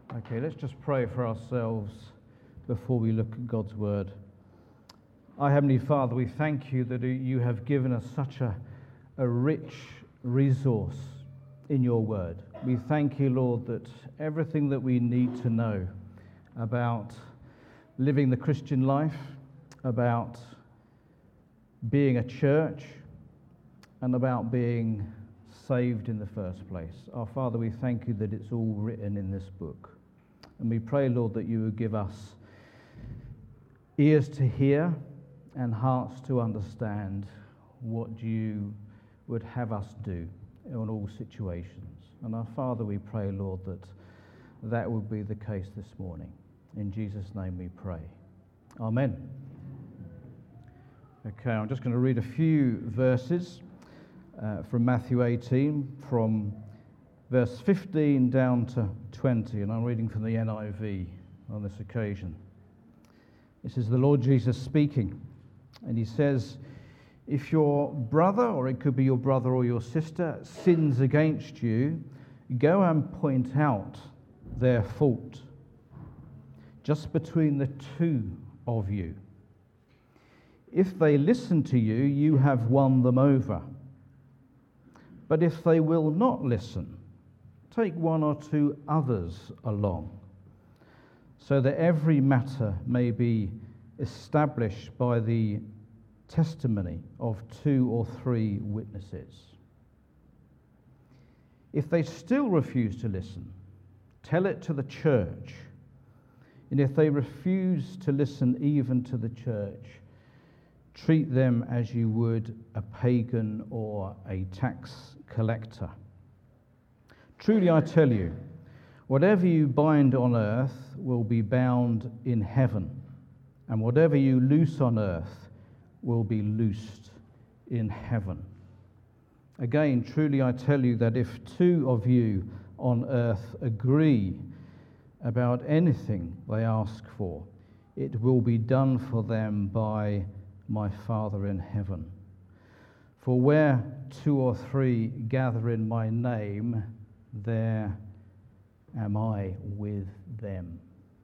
Okay, let's just pray for ourselves before we look at God's word. Our Heavenly Father, we thank you that you have given us such a rich resource in your word. We thank you, Lord, that everything that we need to know about living the Christian life, about being a church, and about being saved in the first place. Our Father, we thank you that it's all written in this book. And we pray, Lord, that you would give us ears to hear and hearts to understand what you would have us do in all situations. And our Father, we pray, Lord, that would be the case this morning. In Jesus' name we pray. Amen. Okay, I'm just going to read a few verses from Matthew 18, from verse 15 down to 20, and I'm reading from the NIV on this occasion. This is the Lord Jesus speaking, and he says, "If your brother, or it could be your brother or your sister, sins against you, go and point out their fault, just between the two of you. If they listen to you, you have won them over. But if they will not listen, take one or two others along, so that every matter may be established by the testimony of 2 or 3 witnesses. If they still refuse to listen, tell it to the church. And if they refuse to listen even to the church, treat them as you would a pagan or a tax collector. Truly I tell you, whatever you bind on earth will be bound in heaven, and whatever you loose on earth will be loosed in heaven. Again, truly I tell you that if 2 of you on earth agree about anything they ask for, it will be done for them by my Father in heaven. For where 2 or 3 gather in my name, there am I with them."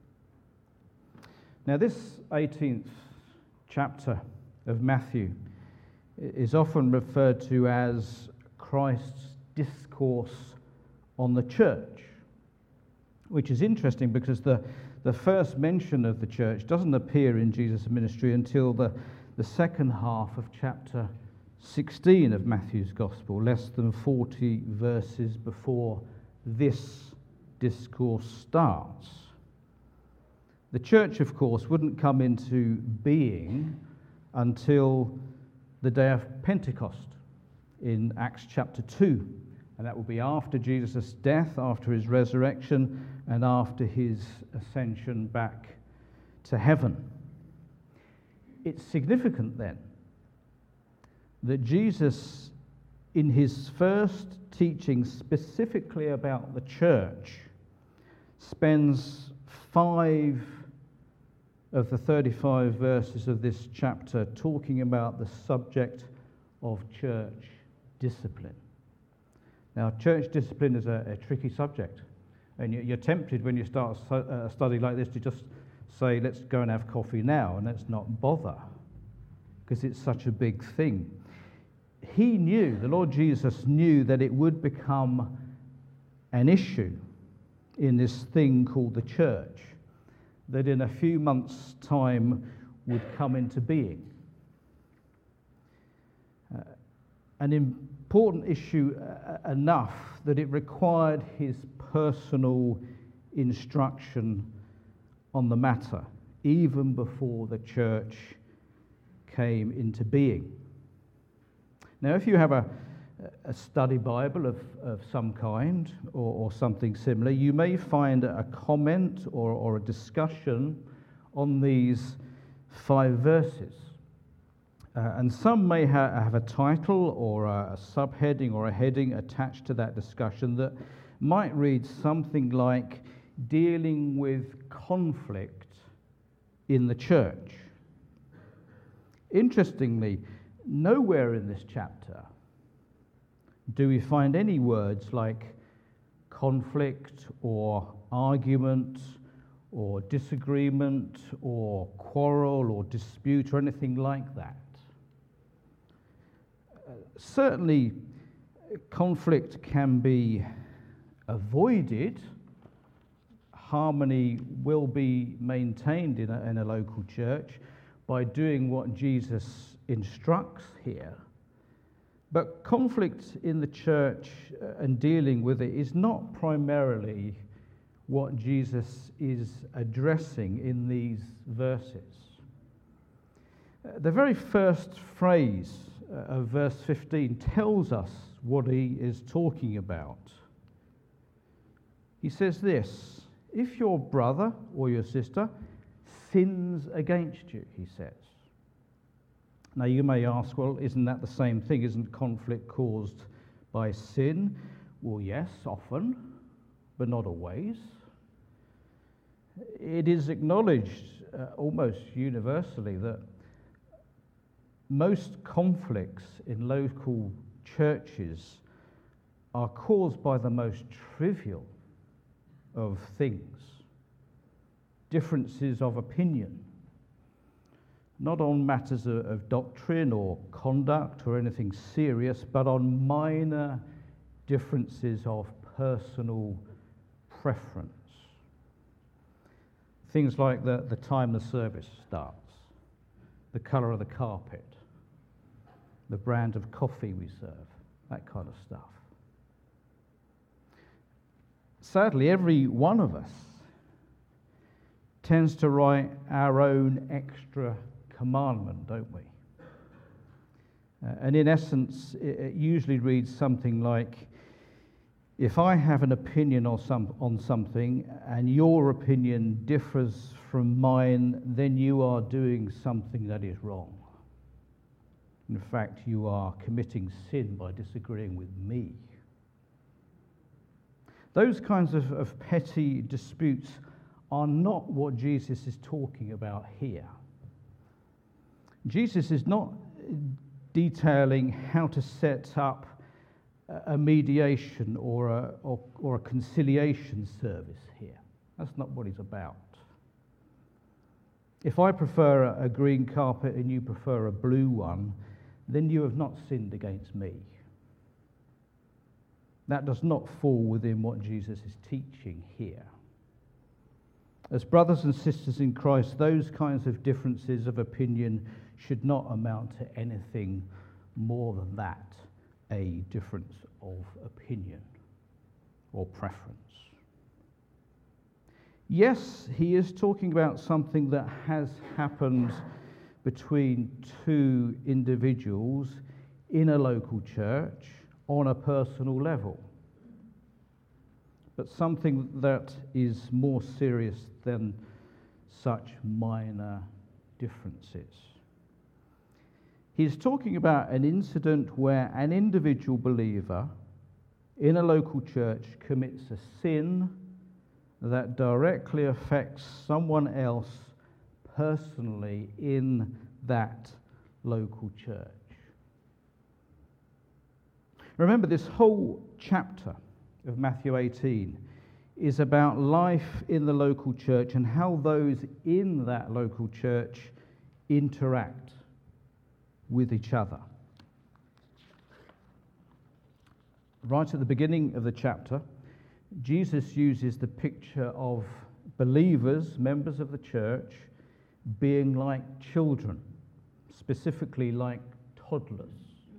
Now, this 18th chapter of Matthew is often referred to as Christ's discourse on the church, which is interesting because the first mention of the church doesn't appear in Jesus' ministry until the second half of chapter 16 of Matthew's Gospel, less than 40 verses before this discourse starts. The church, of course, wouldn't come into being until the day of Pentecost in Acts chapter 2, and that will be after Jesus' death, after his resurrection, and after his ascension back to heaven. It's significant then that Jesus, in his first teaching specifically about the church, spends 5 of the 35 verses of this chapter talking about the subject of church discipline. Now, church discipline is a tricky subject, and you're tempted when you start a study like this to just say, let's go and have coffee now, and let's not bother, because it's such a big thing. He knew, the Lord Jesus knew, that it would become an issue in this thing called the church, that in a few months' time would come into being. An important issue enough that it required his personal instruction on the matter, even before the church came into being. Now, if you have a study Bible of some kind or something similar, you may find a comment or a discussion on these 5 verses. And some may have a title or a subheading or a heading attached to that discussion that might read something like "Dealing with conflict in the church." Interestingly, nowhere in this chapter do we find any words like conflict or argument or disagreement or quarrel or dispute or anything like that. Certainly, conflict can be avoided. Harmony will be maintained in a local church by doing what Jesus instructs here. But conflict in the church and dealing with it is not primarily what Jesus is addressing in these verses. The very first phrase of verse 15 tells us what he is talking about. He says this: if your brother or your sister sins against you, he says. Now you may ask, well, isn't that the same thing? Isn't conflict caused by sin? Well, yes, often, but not always. It is acknowledged almost universally that most conflicts in local churches are caused by the most trivial of things. Differences of opinion, not on matters of doctrine or conduct or anything serious, but on minor differences of personal preference. Things like the time the service starts, the colour of the carpet, the brand of coffee we serve, that kind of stuff. Sadly, every one of us tends to write our own extra commandment, don't we? And in essence, it usually reads something like, if I have an opinion on something and your opinion differs from mine, then you are doing something that is wrong. In fact, you are committing sin by disagreeing with me. Those kinds of petty disputes are not what Jesus is talking about here. Jesus is not detailing how to set up a mediation or a conciliation service here. That's not what he's about. If I prefer a green carpet and you prefer a blue one, then you have not sinned against me. That does not fall within what Jesus is teaching here. As brothers and sisters in Christ, those kinds of differences of opinion should not amount to anything more than that, a difference of opinion or preference. Yes, he is talking about something that has happened between two individuals in a local church on a personal level, but something that is more serious than such minor differences. He's talking about an incident where an individual believer in a local church commits a sin that directly affects someone else personally in that local church. Remember, this whole chapter of Matthew 18 is about life in the local church and how those in that local church interact with each other. Right at the beginning of the chapter, Jesus uses the picture of believers, members of the church, being like children, specifically like toddlers.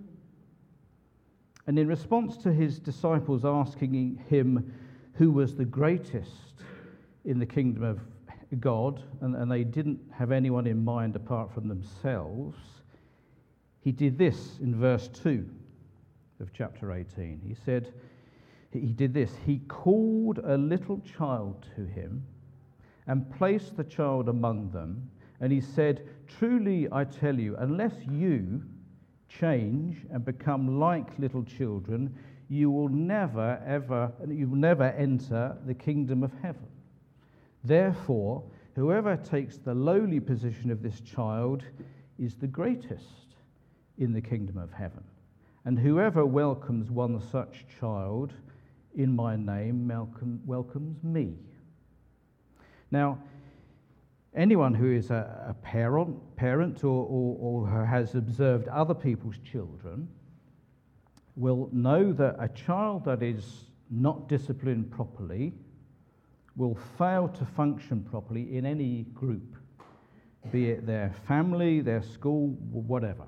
And in response to his disciples asking him who was the greatest in the kingdom of God, and they didn't have anyone in mind apart from themselves, he did this in verse 2 of chapter 18. He said, he did this. He called a little child to him and placed the child among them. And he said, truly I tell you, unless you change and become like little children, you will never enter the kingdom of heaven. Therefore, whoever takes the lowly position of this child is the greatest in the kingdom of heaven. And whoever welcomes one such child in my name welcomes me. Now, anyone who is a parent or has observed other people's children will know that a child that is not disciplined properly will fail to function properly in any group, be it their family, their school, whatever.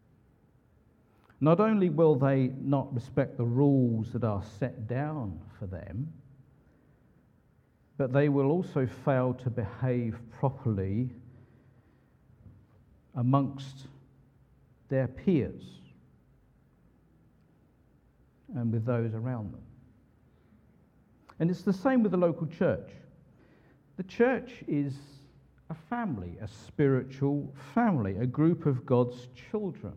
Not only will they not respect the rules that are set down for them, but they will also fail to behave properly amongst their peers and with those around them. And it's the same with the local church. The church is a family, a spiritual family, a group of God's children.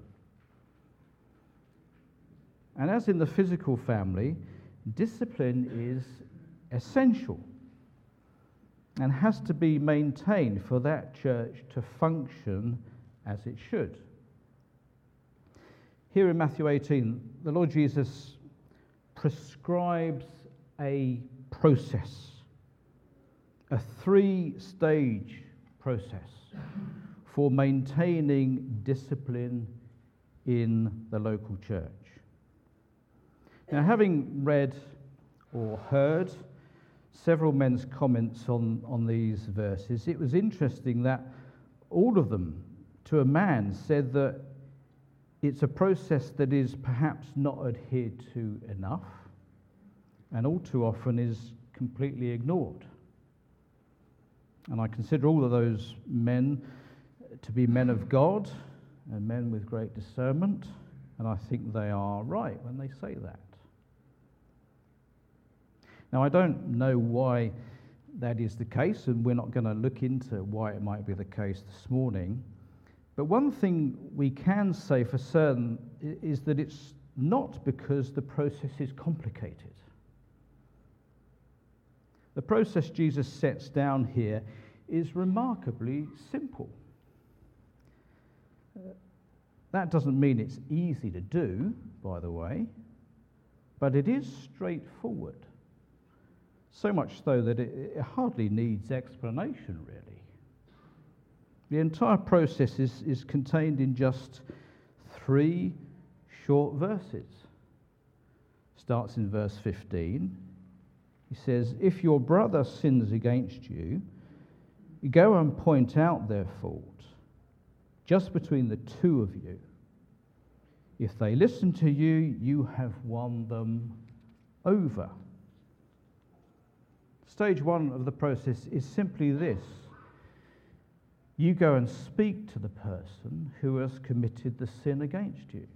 And as in the physical family, discipline is essential and has to be maintained for that church to function as it should. Here in Matthew 18, the Lord Jesus prescribes a process, a 3-stage process for maintaining discipline in the local church. Now, having read or heard several men's comments on these verses, it was interesting that all of them, to a man, said that it's a process that is perhaps not adhered to enough and all too often is completely ignored. And I consider all of those men to be men of God and men with great discernment, and I think they are right when they say that. Now, I don't know why that is the case, and we're not going to look into why it might be the case this morning. But one thing we can say for certain is that it's not because the process is complicated. The process Jesus sets down here is remarkably simple. That doesn't mean it's easy to do, by the way, but it is straightforward. So much so that it hardly needs explanation, really. The entire process is contained in just 3 short verses. Starts in verse 15. He says, "If your brother sins against you, go and point out their fault, just between the 2 of you. If they listen to you, you have won them over." Stage 1 of the process is simply this. You go and speak to the person who has committed the sin against you.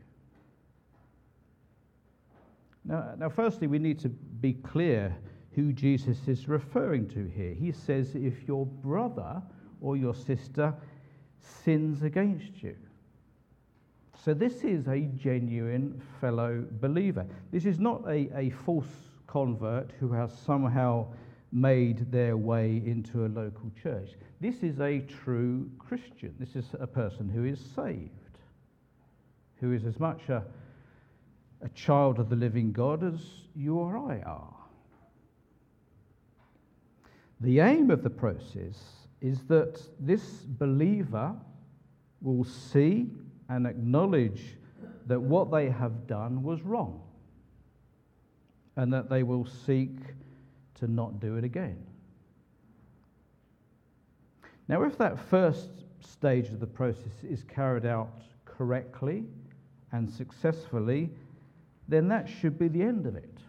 Now, firstly, we need to be clear who Jesus is referring to here. He says, if your brother or your sister sins against you. So this is a genuine fellow believer. This is not a false convert who has somehow made their way into a local church. This is a true Christian. This is a person who is saved, who is as much a child of the living God as you or I are. The aim of the process is that this believer will see and acknowledge that what they have done was wrong, and that they will seek to not do it again. Now, if that first stage of the process is carried out correctly and successfully, then that should be the end of it.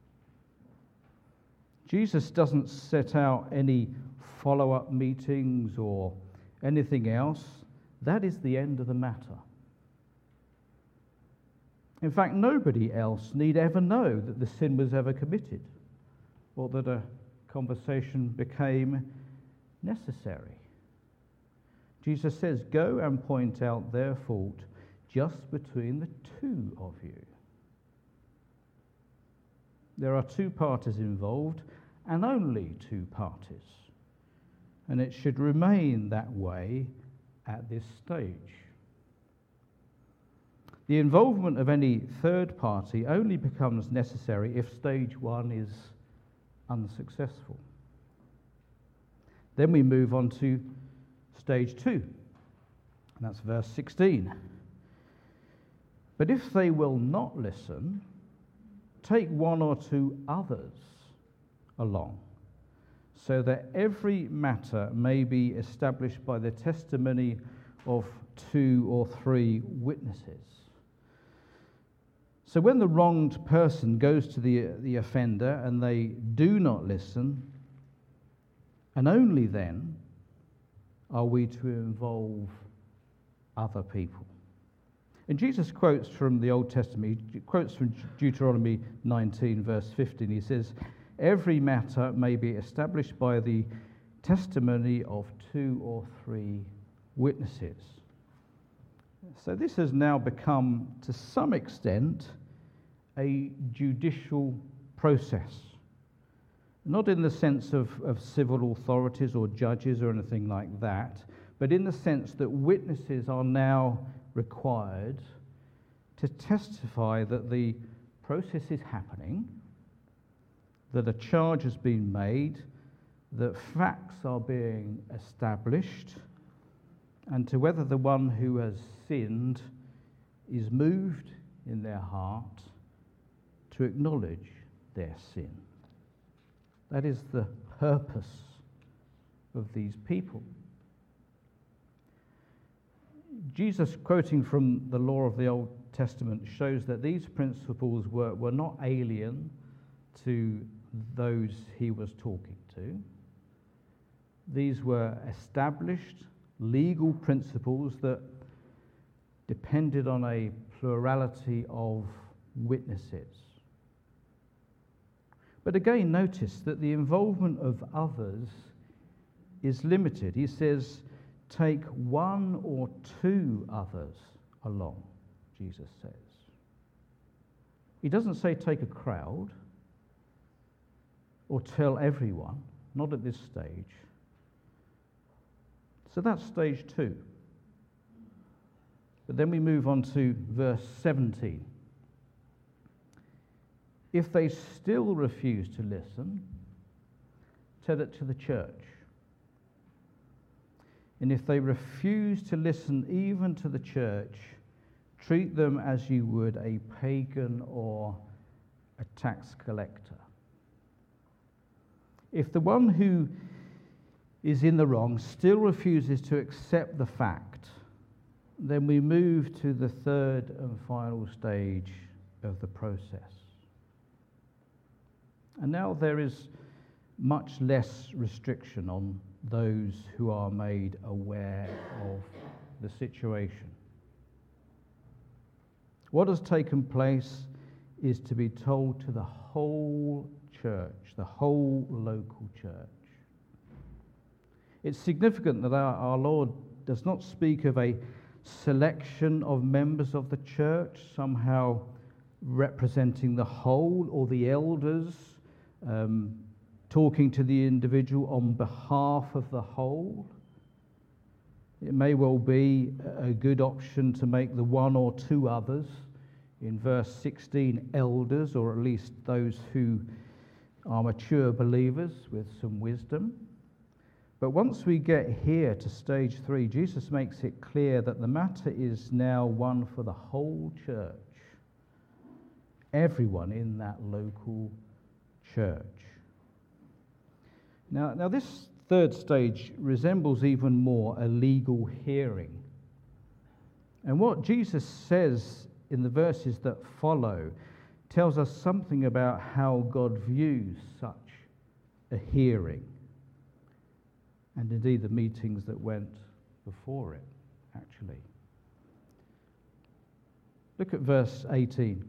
Jesus doesn't set out any follow-up meetings or anything else. That is the end of the matter. In fact, nobody else need ever know that the sin was ever committed, or that a conversation became necessary. Jesus says, go and point out their fault just between the 2 of you. There are 2 parties involved, and only 2 parties. And it should remain that way at this stage. The involvement of any third party only becomes necessary if stage one is unsuccessful. Then we move on to stage two, and that's verse 16. But if they will not listen, take one or two others along, so that every matter may be established by the testimony of 2 or 3 witnesses. So when the wronged person goes to the offender and they do not listen, and only then are we to involve other people. And Jesus quotes from the Old Testament, he quotes from Deuteronomy 19, verse 15. He says, every matter may be established by the testimony of 2 or 3 witnesses. So this has now become, to some extent, a judicial process. Not in the sense of civil authorities or judges or anything like that, but in the sense that witnesses are now required to testify that the process is happening, that a charge has been made, that facts are being established, and to whether the one who has sinned is moved in their heart to acknowledge their sin. That is the purpose of these people. Jesus, quoting from the law of the Old Testament, shows that these principles were not alien to those he was talking to. These were established legal principles that depended on a plurality of witnesses. But again, notice that the involvement of others is limited. He says, take 1 or 2 others along, Jesus says. He doesn't say take a crowd or tell everyone, not at this stage. So that's stage 2. But then we move on to verse 17. If they still refuse to listen, tell it to the church. And if they refuse to listen even to the church, treat them as you would a pagan or a tax collector. If the one who is in the wrong still refuses to accept the fact, then we move to the third and final stage of the process. And now there is much less restriction on those who are made aware of the situation. What has taken place is to be told to the whole church, the whole local church. It's significant that our Lord does not speak of a selection of members of the church, somehow representing the whole, or the elders talking to the individual on behalf of the whole. It may well be a good option to make the 1 or 2 others, in verse 16, elders, or at least those who are mature believers with some wisdom. But once we get here to stage 3, Jesus makes it clear that the matter is now one for the whole church, everyone in that local church. Now this third stage resembles even more a legal hearing. And what Jesus says in the verses that follow tells us something about how God views such a hearing, and indeed the meetings that went before it, actually. Look at verse 18.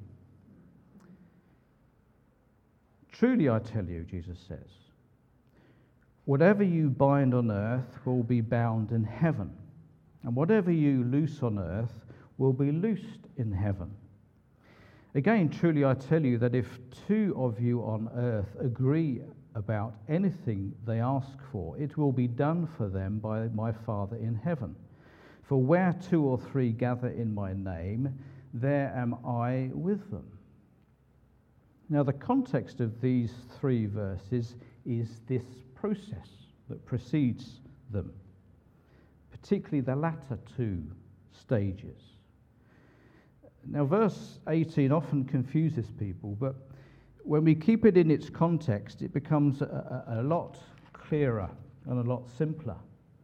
Truly I tell you, Jesus says, whatever you bind on earth will be bound in heaven, and whatever you loose on earth will be loosed in heaven. Again, truly I tell you that if 2 of you on earth agree about anything they ask for, it will be done for them by my Father in heaven. For where 2 or 3 gather in my name, there am I with them. Now, the context of these three verses is this process that precedes them, particularly the latter two stages. Now, verse 18 often confuses people, but when we keep it in its context, it becomes a lot clearer and a lot simpler.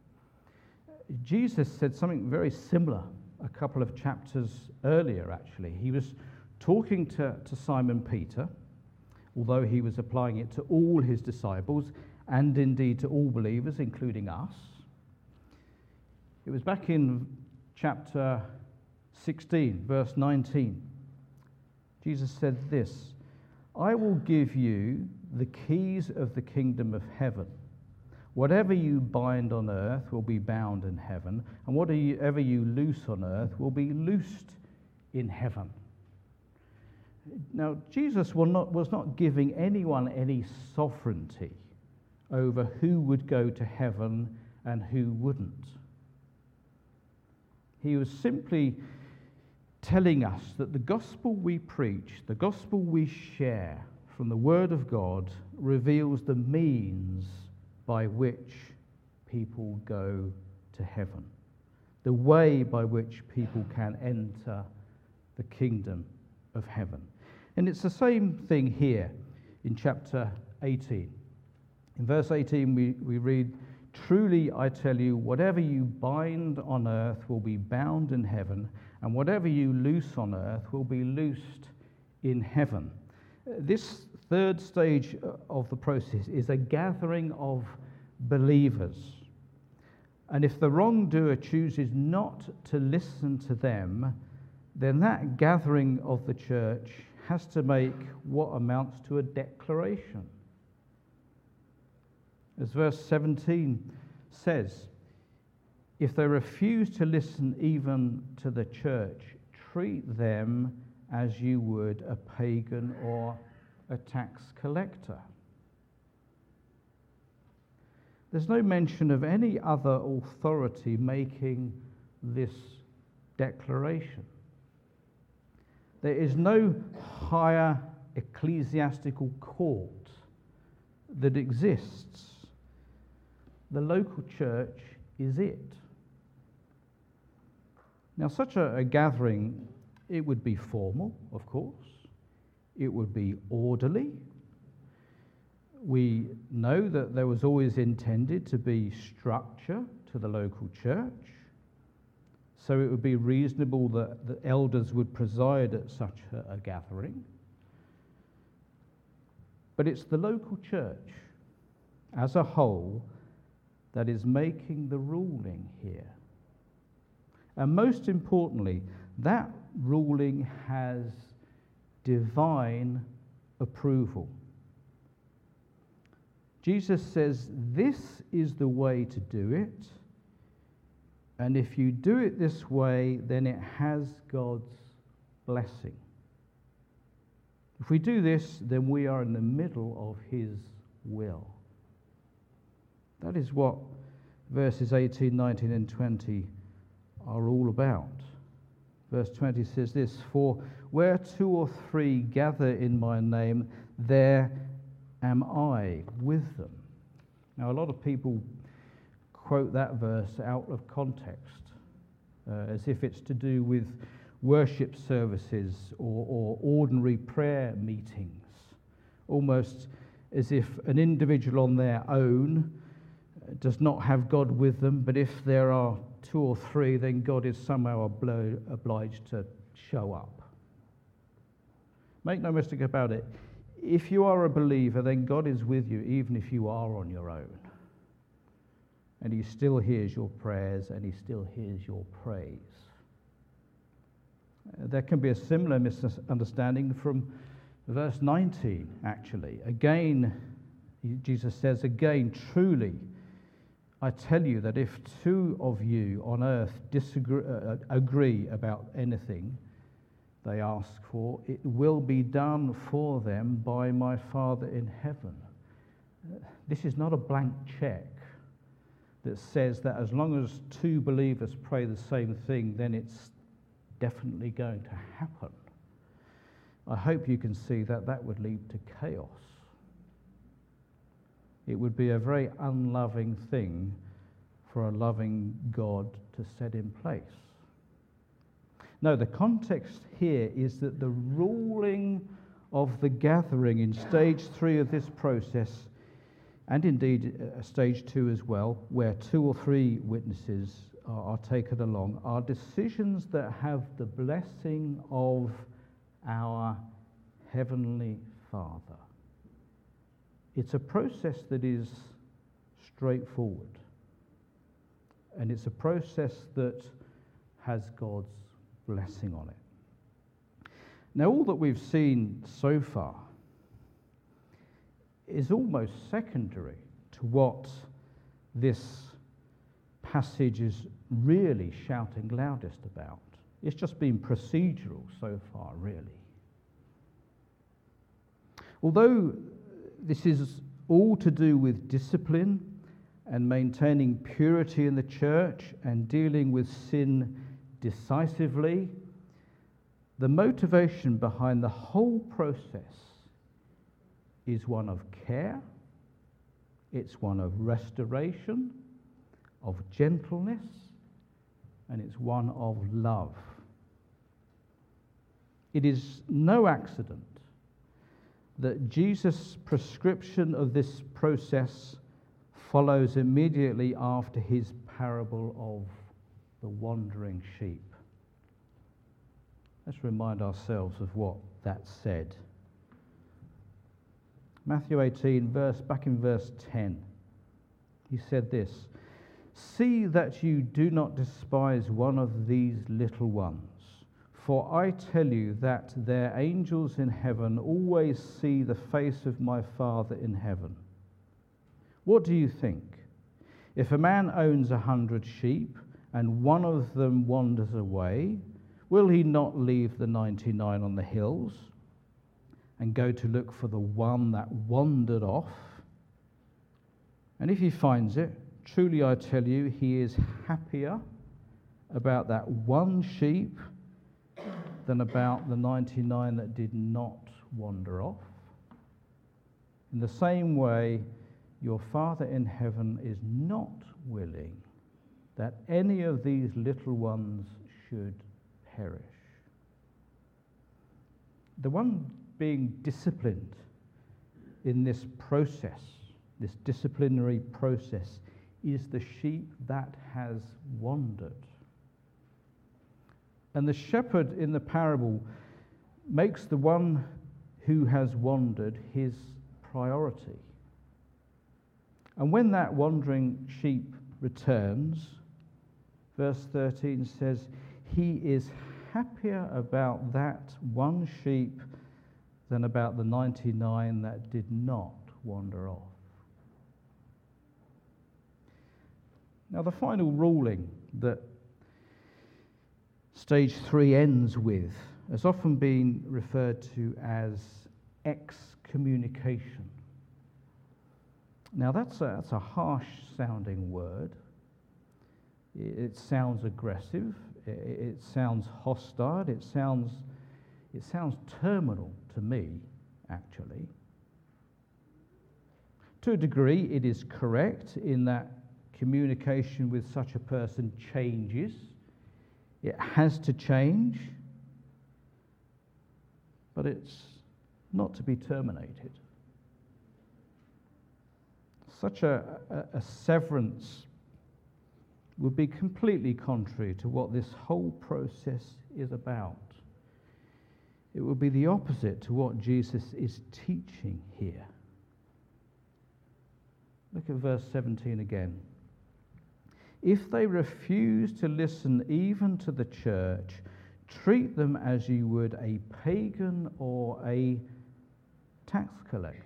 Jesus said something very similar a couple of chapters earlier, actually. He was talking to Simon Peter, although he was applying it to all his disciples and indeed to all believers, including us. It was back in chapter 16, verse 19. Jesus said this, I will give you the keys of the kingdom of heaven. Whatever you bind on earth will be bound in heaven, and whatever you loose on earth will be loosed in heaven. Now, Jesus was not giving anyone any sovereignty over who would go to heaven and who wouldn't. He was simply telling us that the gospel we preach, the gospel we share from the Word of God, reveals the means by which people go to heaven, the way by which people can enter the kingdom of heaven. And it's the same thing here in chapter 18. In verse 18 we read, truly I tell you, whatever you bind on earth will be bound in heaven, and whatever you loose on earth will be loosed in heaven. This third stage of the process is a gathering of believers. And if the wrongdoer chooses not to listen to them, then that gathering of the church has to make what amounts to a declaration. As verse 17 says, if they refuse to listen even to the church, treat them as you would a pagan or a tax collector. There's no mention of any other authority making this declaration. There is no higher ecclesiastical court that exists. The local church is it. Now, such a gathering, it would be formal, of course. It would be orderly. We know that there was always intended to be structure to the local church. So it would be reasonable that the elders would preside at such a gathering. But it's the local church as a whole that is making the ruling here. And most importantly, that ruling has divine approval. Jesus says, this is the way to do it. And if you do it this way, then it has God's blessing. If we do this, then we are in the middle of his will. That is what verses 18, 19, and 20 are all about. Verse 20 says this, for where two or three gather in my name, there am I with them. Now, a lot of people quote that verse out of context, as if it's to do with worship services or ordinary prayer meetings, almost as if an individual on their own does not have God with them, but if there are two or three, then God is somehow obliged to show up. Make no mistake about it. If you are a believer, then God is with you even if you are on your own. And he still hears your prayers and he still hears your praise. There can be a similar misunderstanding from verse 19, actually. Again, Jesus says, again, truly, I tell you that if two of you on earth agree about anything they ask for, it will be done for them by my Father in heaven. This is not a blank check that says that as long as two believers pray the same thing, then it's definitely going to happen, I hope you can see that that would lead to chaos. It would be a very unloving thing for a loving God to set in place. No, the context here is that the ruling of the gathering in stage 3 of this process, and indeed stage 2 as well, where 2 or 3 witnesses are taken along, are decisions that have the blessing of our Heavenly Father. It's a process that is straightforward, and it's a process that has God's blessing on it. Now, all that we've seen so far is almost secondary to what this passage is really shouting loudest about. It's just been procedural so far, really. Although this is all to do with discipline and maintaining purity in the church and dealing with sin decisively, the motivation behind the whole process is one of care, it's one of restoration, of gentleness, and it's one of love. It is no accident that Jesus' prescription of this process follows immediately after his parable of the wandering sheep. Let's remind ourselves of what that said. Matthew 18, back in verse 10, he said this, "See that you do not despise one of these little ones, for I tell you that their angels in heaven always see the face of my Father in heaven. What do you think? If a man owns 100 sheep and one of them wanders away, will he not leave the 99 on the hills and go to look for the one that wandered off? And if he finds it, truly I tell you, he is happier about that one sheep than about the 99 that did not wander off. In the same way, your Father in heaven is not willing that any of these little ones should perish." The one being disciplined in this process, this disciplinary process, is the sheep that has wandered. And the shepherd in the parable makes the one who has wandered his priority. And when that wandering sheep returns, verse 13 says, he is happier about that one sheep than about the 99 that did not wander off. Now, the final ruling that stage 3 ends with has often been referred to as excommunication. Now, that's a harsh-sounding word. It sounds aggressive. It sounds hostile. It sounds terminal to me, actually. To a degree, it is correct in that communication with such a person changes. It has to change, but it's not to be terminated. Such a severance would be completely contrary to what this whole process is about. It would be the opposite to what Jesus is teaching here. Look at verse 17 again. If they refuse to listen even to the church, treat them as you would a pagan or a tax collector.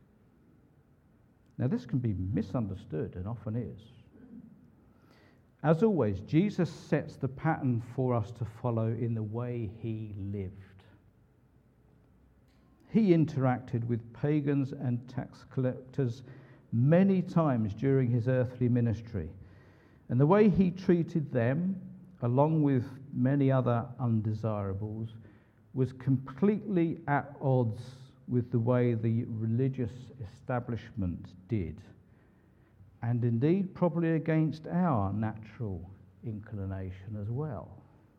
Now, this can be misunderstood and often is. As always, Jesus sets the pattern for us to follow in the way he lived. He interacted with pagans and tax collectors many times during his earthly ministry. And the way he treated them along with many other undesirables, was completely at odds with the way the religious establishment did, and indeed probably against our natural inclination as well.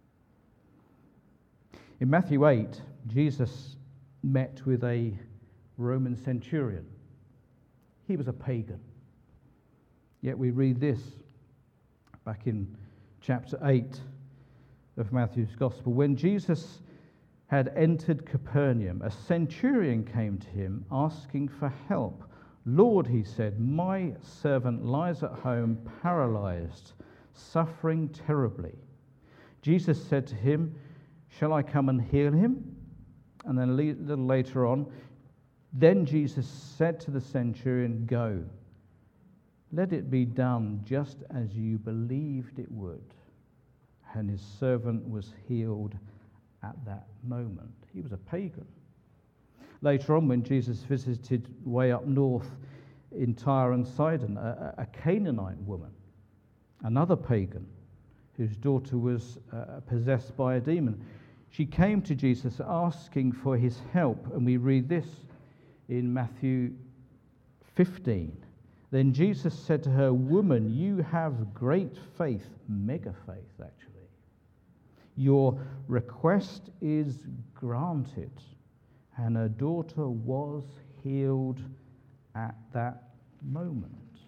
In Matthew 8, Jesus met with a Roman centurion. He was a pagan. Yet we read this back in chapter 8 of Matthew's Gospel. When Jesus had entered Capernaum, a centurion came to him asking for help. "Lord," he said, "my servant lies at home paralyzed, suffering terribly." Jesus said to him, "Shall I come and heal him?" And then a little later on, then Jesus said to the centurion, "Go, let it be done just as you believed it would." And his servant was healed at that moment. He was a pagan. Later on, when Jesus visited way up north in Tyre and Sidon, a Canaanite woman, another pagan, whose daughter was possessed by a demon, she came to Jesus asking for his help. And we read this in Matthew 15. Then Jesus said to her, "Woman, you have great faith," mega faith actually. "Your request is granted." And her daughter was healed at that moment.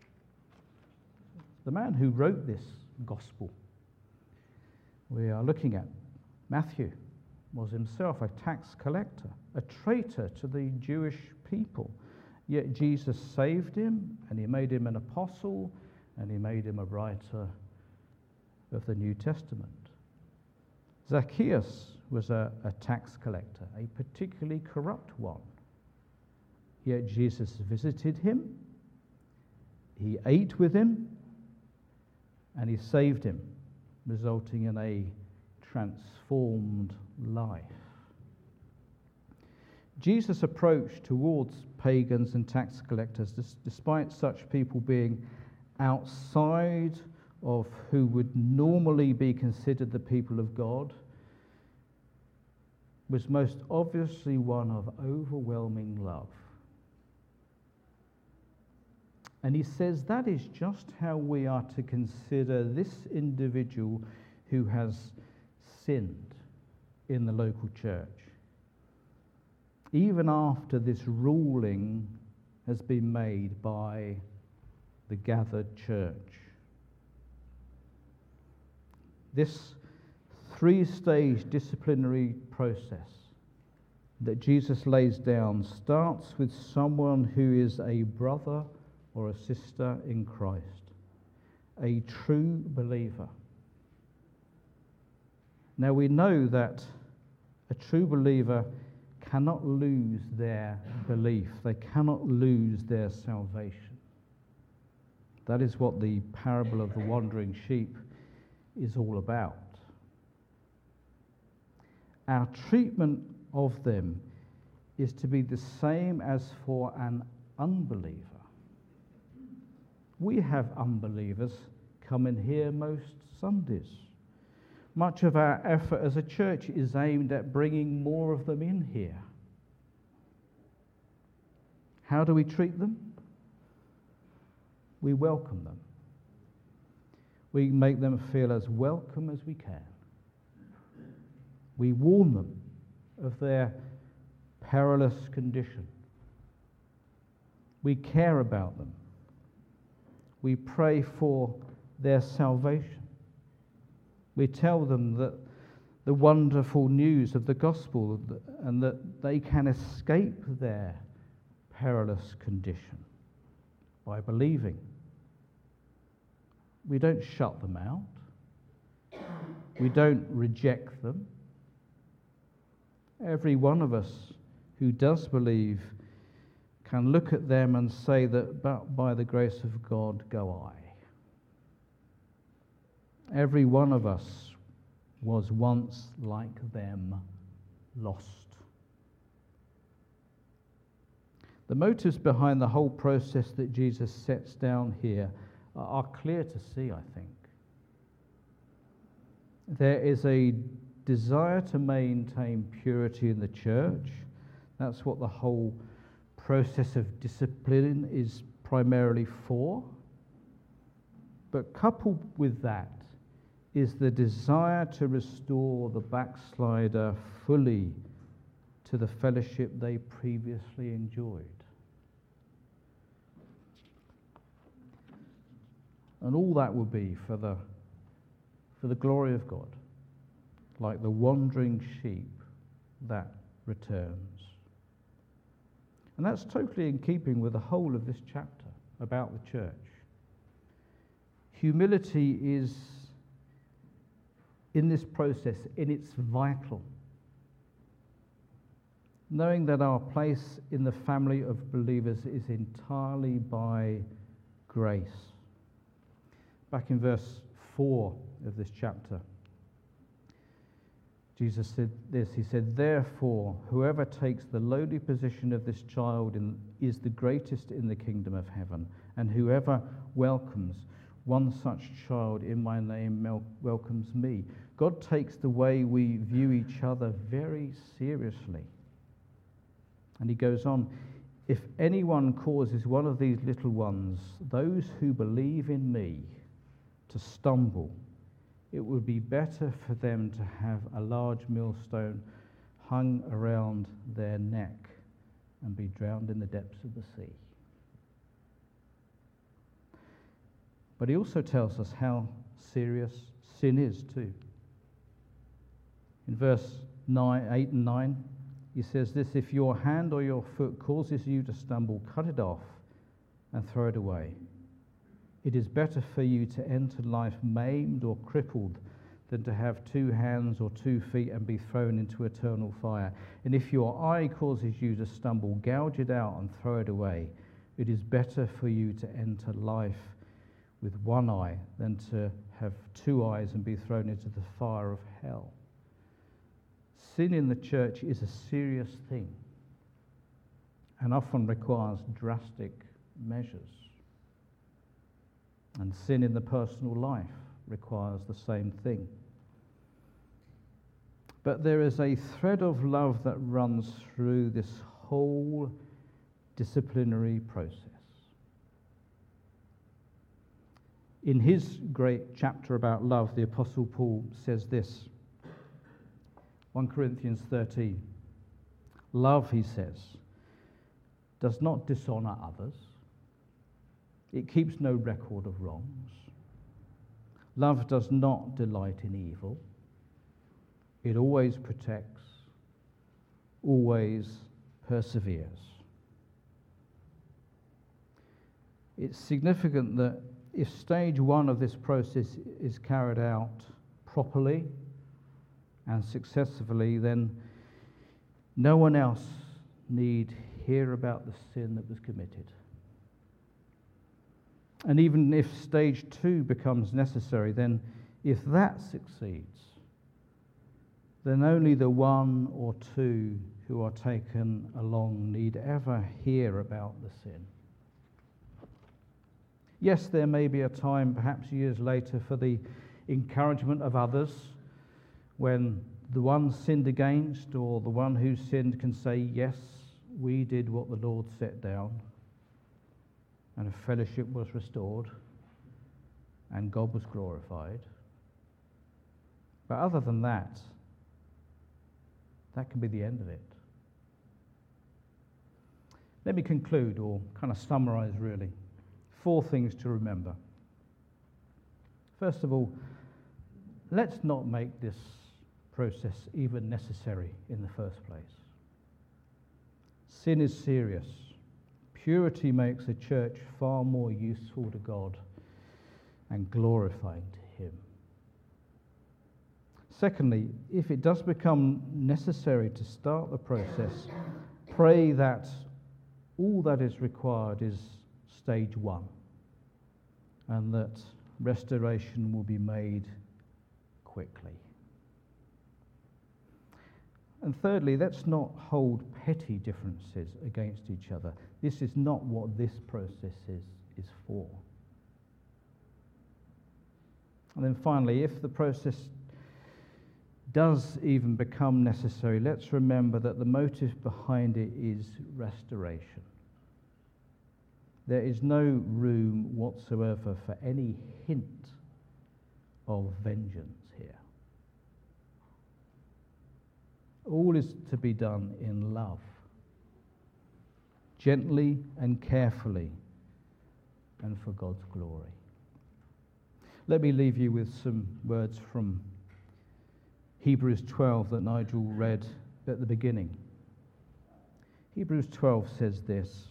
The man who wrote this gospel we are looking at, Matthew, was himself a tax collector, a traitor to the Jewish people. Yet Jesus saved him, and he made him an apostle, and he made him a writer of the New Testament. Zacchaeus was a tax collector, a particularly corrupt one. Yet Jesus visited him, he ate with him, and he saved him, resulting in a transformed life. Jesus' approach towards pagans and tax collectors, despite such people being outside of who would normally be considered the people of God, was most obviously one of overwhelming love. And he says that is just how we are to consider this individual who has sinned in the local church, even after this ruling has been made by the gathered church. This three-stage disciplinary process that Jesus lays down starts with someone who is a brother or a sister in Christ, a true believer. Now we know that a true believer cannot lose their belief. They cannot lose their salvation. That is what the parable of the wandering sheep is all about. Our treatment of them is to be the same as for an unbeliever. We have unbelievers come in here most Sundays. Much of our effort as a church is aimed at bringing more of them in here. How do we treat them? We welcome them. We make them feel as welcome as we can. We warn them of their perilous condition. We care about them. We pray for their salvation. We tell them that the wonderful news of the gospel and that they can escape their perilous condition by believing. We don't shut them out. We don't reject them. Every one of us who does believe can look at them and say that, but by the grace of God go I. Every one of us was once like them, lost. The motives behind the whole process that Jesus sets down here are clear to see, I think. There is a desire to maintain purity in the church. That's what the whole process of discipline is primarily for. But coupled with that is the desire to restore the backslider fully to the fellowship they previously enjoyed. And all that will be for the glory of God, like the wandering sheep that returns. And that's totally in keeping with the whole of this chapter about the church. Humility is, in this process, in its vital. Knowing that our place in the family of believers is entirely by grace. Back in verse 4 of this chapter, Jesus said this. He said, "Therefore, whoever takes the lowly position of this child is the greatest in the kingdom of heaven. And whoever welcomes one such child in my name welcomes me." God takes the way we view each other very seriously. And he goes on, "If anyone causes one of these little ones, those who believe in me, to stumble, it would be better for them to have a large millstone hung around their neck and be drowned in the depths of the sea." But he also tells us how serious sin is too. In verse 8 and 9, he says this, "If your hand or your foot causes you to stumble, cut it off and throw it away. It is better for you to enter life maimed or crippled than to have 2 hands or 2 feet and be thrown into eternal fire. And if your eye causes you to stumble, gouge it out and throw it away. It is better for you to enter life with 1 eye than to have 2 eyes and be thrown into the fire of hell." Sin in the church is a serious thing and often requires drastic measures. And sin in the personal life requires the same thing. But there is a thread of love that runs through this whole disciplinary process. In his great chapter about love, the Apostle Paul says this, 1 Corinthians 13, "Love," he says, "does not dishonor others. It keeps no record of wrongs. Love does not delight in evil. It always protects, always perseveres." It's significant that if stage 1 of this process is carried out properly and successfully, then no one else need hear about the sin that was committed. And even if stage 2 becomes necessary, then if that succeeds, then only the 1 or 2 who are taken along need ever hear about the sin. Yes, there may be a time, perhaps years later, for the encouragement of others when the one sinned against or the one who sinned can say, "Yes, we did what the Lord set down, and a fellowship was restored, and God was glorified." But other than that, that can be the end of it. Let me conclude, or kind of summarize really. 4 things to remember. First of all, let's not make this process even necessary in the first place. Sin is serious. Purity makes a church far more useful to God and glorifying to Him. Secondly, if it does become necessary to start the process, pray that all that is required is stage 1, and that restoration will be made quickly. And thirdly, let's not hold petty differences against each other. This is not what this process is for. And then finally, if the process does even become necessary, let's remember that the motive behind it is restoration. There is no room whatsoever for any hint of vengeance here. All is to be done in love, gently and carefully, and for God's glory. Let me leave you with some words from Hebrews 12 that Nigel read at the beginning. Hebrews 12 says this: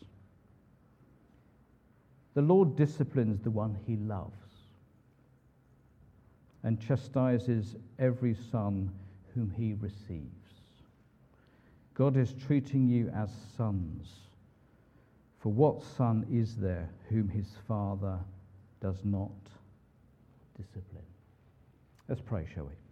"The Lord disciplines the one he loves and chastises every son whom he receives." God is treating you as sons. For what son is there whom his father does not discipline? Let's pray, shall we?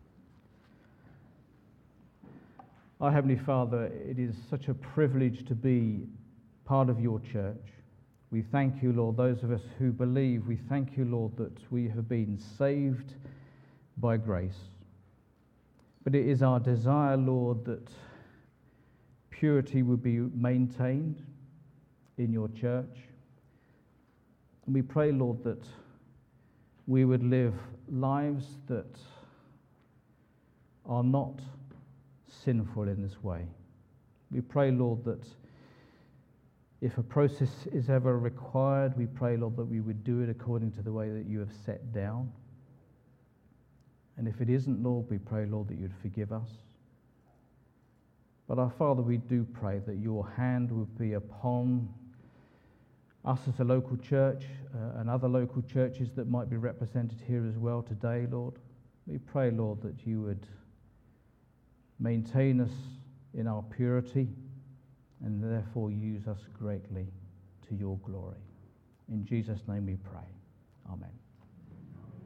Our Heavenly Father, it is such a privilege to be part of your church. We thank you, Lord, those of us who believe, we thank you, Lord, that we have been saved by grace. But it is our desire, Lord, that purity would be maintained in your church. And we pray, Lord, that we would live lives that are not sinful in this way. We pray, Lord, that if a process is ever required, we pray, Lord, that we would do it according to the way that you have set down. And if it isn't, Lord, we pray, Lord, that you'd forgive us. But our Father, we do pray that your hand would be upon us as a local church and other local churches that might be represented here as well today, Lord. We pray, Lord, that you would maintain us in our purity and therefore use us greatly to your glory. In Jesus' name we pray.